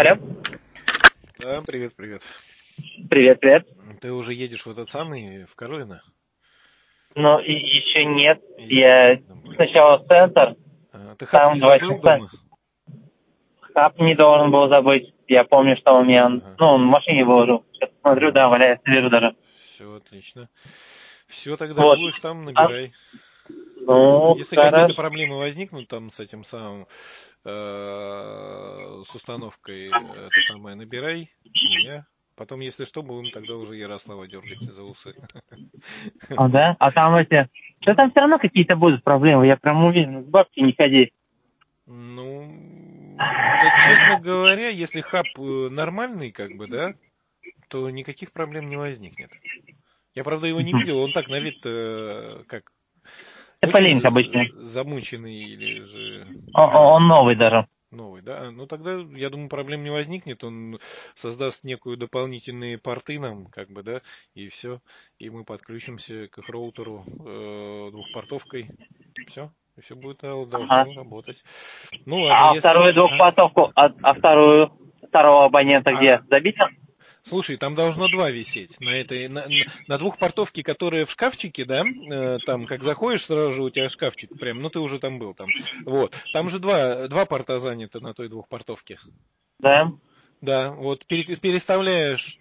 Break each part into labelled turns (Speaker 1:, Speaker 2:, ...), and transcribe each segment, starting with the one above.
Speaker 1: Алло.
Speaker 2: Да, привет, привет.
Speaker 1: Привет, привет.
Speaker 2: Ты уже едешь в этот самый, в Карлино?
Speaker 1: Ну, и еще нет.
Speaker 2: Еще
Speaker 1: Я
Speaker 2: нет, блин.
Speaker 1: сначала в центр,
Speaker 2: Ты хаб
Speaker 1: там
Speaker 2: не
Speaker 1: 2
Speaker 2: забыл
Speaker 1: часа.
Speaker 2: дома?
Speaker 1: Хаб не должен был забыть. Я помню, что у меня,
Speaker 2: Ага.
Speaker 1: он в машине выложил. Сейчас смотрю,
Speaker 2: Ага.
Speaker 1: да, валяется, вижу даже.
Speaker 2: Все отлично. Все, тогда
Speaker 1: Вот.
Speaker 2: будешь там,
Speaker 1: А,
Speaker 2: набирай.
Speaker 1: ну,
Speaker 2: Если какие-то
Speaker 1: хорошо.
Speaker 2: проблемы возникнут там с этим самым, с установкой, это самое, набирай меня. Потом, если что, будем тогда уже Ярослава дергать за усы.
Speaker 1: А, да? А там эти... Что там все равно какие-то будут проблемы, я прям уверен. С бабки не ходи.
Speaker 2: Ну, да, честно говоря, если хаб нормальный, как бы, да, то никаких проблем не возникнет. Я, правда, его не видел, он так на вид, как очень
Speaker 1: Тополинк обычный.
Speaker 2: замученный или же
Speaker 1: Он новый даже.
Speaker 2: новый, да? Ну тогда, я думаю, проблем не возникнет. Он создаст некую дополнительные порты нам, как бы, да, и все. И мы подключимся к их роутеру двухпортовкой. Все. И все будет
Speaker 1: Ага.
Speaker 2: должно работать. Ну ладно,
Speaker 1: А
Speaker 2: если...
Speaker 1: вторую двухпотовку, второго абонента где?
Speaker 2: А,
Speaker 1: Забить?
Speaker 2: слушай, там должно два висеть. На двухпортовке, которая в шкафчике, да, там, как заходишь, сразу же у тебя шкафчик прям, ну ты уже там был там. Вот. Там же два порта заняты на той двухпортовке.
Speaker 1: Да.
Speaker 2: Да, вот переставляешь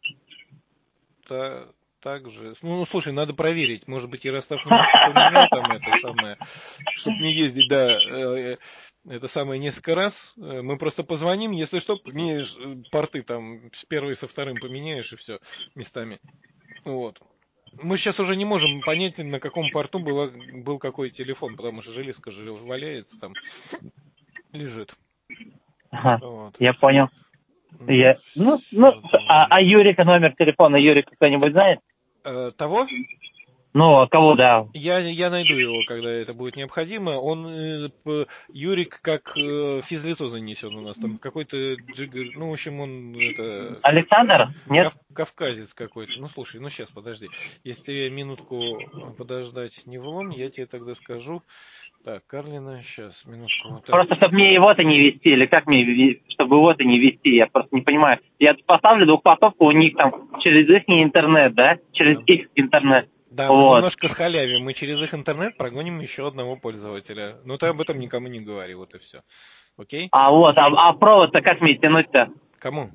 Speaker 2: так же. Ну, слушай, надо проверить. Может быть, Ярослав немножко поменял там это самое, чтобы не ездить, да, это самое несколько раз. Мы просто позвоним, если что, поменяешь порты там с первой и со вторым поменяешь и все местами. Вот. Мы сейчас уже не можем понять, на каком порту был какой телефон, потому что железка же валяется там, лежит.
Speaker 1: Ага.
Speaker 2: Вот.
Speaker 1: Я понял.
Speaker 2: Ну, все, давай.
Speaker 1: А Юрика, номер телефона Юрика кто-нибудь знает?
Speaker 2: Того?
Speaker 1: Ну, а кого, да.
Speaker 2: Я найду его, когда это будет необходимо. Он, Юрик, как физлицо занесен у нас. Там какой-то джиггер, ну, в общем, он это
Speaker 1: Александр? Нет?
Speaker 2: кавказец какой-то. Ну, слушай, ну сейчас, подожди. Если ты минутку подождать не влом, я тебе тогда скажу. Так, Карлина, сейчас, минутку. Так,
Speaker 1: Просто, чтобы мне его-то не вести, или как мне, чтобы его-то не вести, я просто не понимаю. Я поставлю двухпотовку у них там через их интернет, да? Через
Speaker 2: да.
Speaker 1: их интернет.
Speaker 2: Да, мы
Speaker 1: Вот.
Speaker 2: немножко схалявим. Мы через их интернет прогоним еще одного пользователя. Но ты об этом никому не говори, вот и все. Окей?
Speaker 1: А провод-то как мне тянуть-то?
Speaker 2: Кому?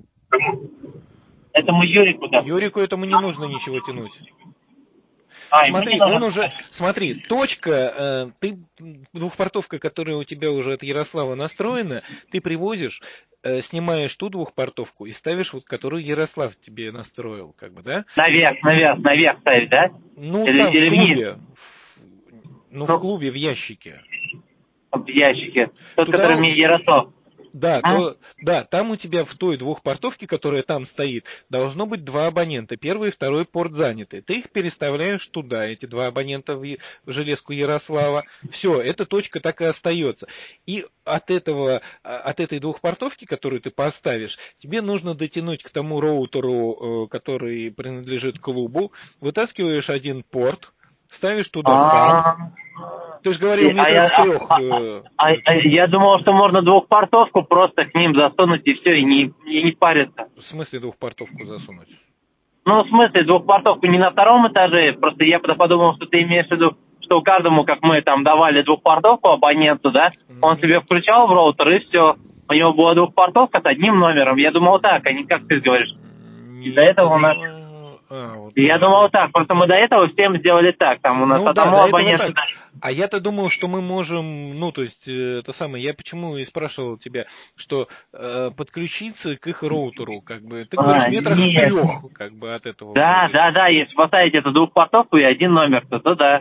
Speaker 1: Этому Юрику-то.
Speaker 2: Юрику этому не нужно ничего тянуть.
Speaker 1: Ему не
Speaker 2: Смотри, он
Speaker 1: нужен.
Speaker 2: уже, смотри, точка, ты двухпортовка, которая у тебя уже от Ярослава настроена, ты привозишь, снимаешь ту двухпортовку и ставишь вот, которую Ярослав тебе настроил, как бы, да?
Speaker 1: Наверх ставить, да?
Speaker 2: Ну, там, в
Speaker 1: Или вниз?
Speaker 2: клубе, ну, в
Speaker 1: Ну,
Speaker 2: клубе, в ящике.
Speaker 1: в ящике. Тот, который
Speaker 2: Туда,
Speaker 1: мне Ярослав.
Speaker 2: да, там у тебя в той двухпортовке, которая там стоит, должно быть два абонента. Первый и второй порт заняты. Ты их переставляешь туда, эти два абонента в железку Ярослава. Все, эта точка так и остается. И от этой двухпортовки, которую ты поставишь, тебе нужно дотянуть к тому роутеру, который принадлежит клубу, вытаскиваешь один порт, ставишь туда хаб.
Speaker 1: А,
Speaker 2: Ты же говорил
Speaker 1: а
Speaker 2: метров
Speaker 1: я,
Speaker 2: с трех.
Speaker 1: я думал, что можно двухпортовку просто к ним засунуть и все, и не париться.
Speaker 2: В смысле двухпортовку засунуть?
Speaker 1: Ну, в смысле, двухпортовку не на втором этаже, просто я подумал, что ты имеешь в виду, что каждому, как мы там давали двухпортовку абоненту, да, он себе включал в роутер и все. У него была двухпортовка с одним номером. Я думал так, а не как ты говоришь. И до
Speaker 2: Нет,
Speaker 1: этого у нас...
Speaker 2: вот
Speaker 1: Я
Speaker 2: так
Speaker 1: думал
Speaker 2: вот.
Speaker 1: так, просто мы до этого всем сделали так. Там у нас
Speaker 2: Ну да,
Speaker 1: одному
Speaker 2: до этого
Speaker 1: абоненту
Speaker 2: так.
Speaker 1: дали.
Speaker 2: А я-то думал, что мы можем, ну, то есть, это самое, я почему и спрашивал тебя, что подключиться к их роутеру, как бы, ты говоришь, метрах в
Speaker 1: Нет.
Speaker 2: трех, как бы, от этого будет.
Speaker 1: Да, если поставить эту двухпортовку и один номер, то да.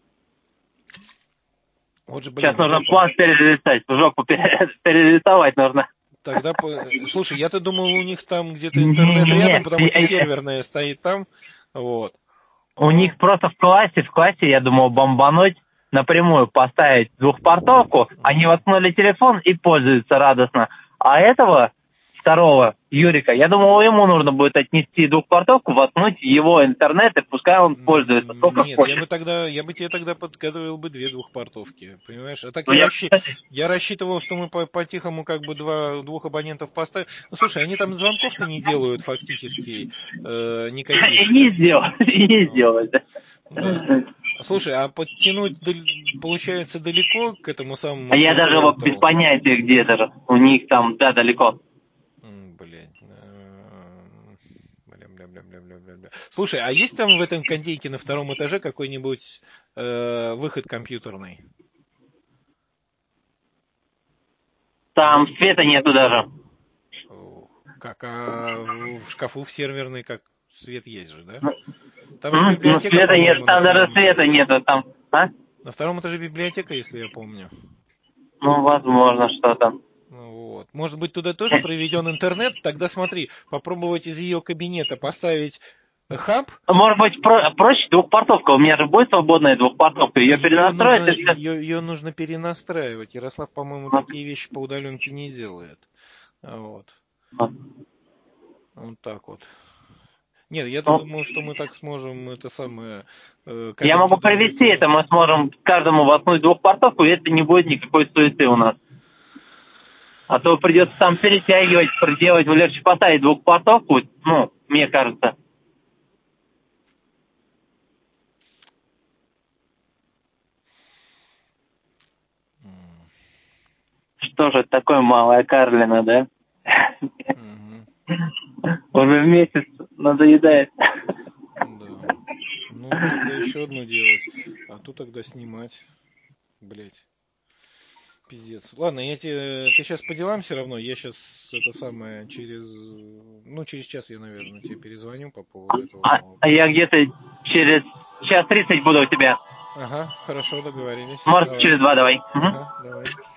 Speaker 2: Вот же,
Speaker 1: Сейчас
Speaker 2: блин,
Speaker 1: нужно
Speaker 2: жопа.
Speaker 1: план перелистать, жопу перелистовать нужно.
Speaker 2: Тогда, слушай, я-то думал, у них там где-то интернет рядом,
Speaker 1: Нет,
Speaker 2: потому что серверная стоит там, вот.
Speaker 1: у
Speaker 2: Ну,
Speaker 1: них просто в классе, я думал, бомбануть, напрямую поставить двухпортовку, они воткнули телефон и пользуются радостно. А этого второго Юрика. Я думал, ему нужно будет отнести двухпортовку, воткнуть в его интернет, и пускай он пользуется. Сколько
Speaker 2: Нет,
Speaker 1: хочет.
Speaker 2: я бы тебе тогда подготовил бы 2 двухпортовки, понимаешь? А так
Speaker 1: Ну,
Speaker 2: я рассчитывал, что мы по-тихому как бы двух абонентов поставим. Ну, слушай, они там звонков-то не делают фактически никаких.
Speaker 1: И не сделать, и не сделать.
Speaker 2: Да. Слушай, а подтянуть, получается, далеко к этому самому
Speaker 1: А я даже вот без
Speaker 2: роутеру?
Speaker 1: понятия, где даже. У них там, да, далеко.
Speaker 2: Блядь. Бля. Слушай, а есть там в этом кондейке на втором этаже какой-нибудь выход компьютерный?
Speaker 1: Там света нету даже.
Speaker 2: Как, а в шкафу в серверной как свет есть же, да?
Speaker 1: Ну,
Speaker 2: Там же
Speaker 1: ну,
Speaker 2: библиотека,
Speaker 1: света нет,
Speaker 2: по-моему, на
Speaker 1: там даже
Speaker 2: втором
Speaker 1: света
Speaker 2: этаже.
Speaker 1: нету. Там, а?
Speaker 2: На втором этаже библиотека, если я помню.
Speaker 1: Ну, возможно, что-то.
Speaker 2: Ну, вот. Может быть, туда тоже проведен интернет? Тогда смотри, попробовать из ее кабинета поставить хаб.
Speaker 1: Может быть, проще двухпортовка. У меня же будет свободная двухпортовка. Ее перенастроить и все.
Speaker 2: Ее нужно перенастраивать. Ярослав, по-моему, такие вещи по удаленке не делает. Вот. Вот так вот. Нет, я-то думал, что мы так сможем это самое...
Speaker 1: Я могу
Speaker 2: кабельки
Speaker 1: провести
Speaker 2: туда.
Speaker 1: это, мы сможем каждому воткнуть двухпортовку, и это не будет никакой суеты у нас. А то придется там перетягивать, проделать, легче поставить двухпортовку, ну, мне кажется. Что же это такое малая Карлина, да? Уже месяц надоедает.
Speaker 2: Да. Ну, тогда еще одно делать. А то тогда снимать. Блять. Пиздец. Ладно, ты сейчас по делам все равно. Я сейчас это самое через час я, наверное, тебе перезвоню по поводу этого.
Speaker 1: А я где-то через час 30 буду у тебя.
Speaker 2: Ага, хорошо, договорились.
Speaker 1: Может,
Speaker 2: Давай.
Speaker 1: через 2 давай.
Speaker 2: Ага, давай.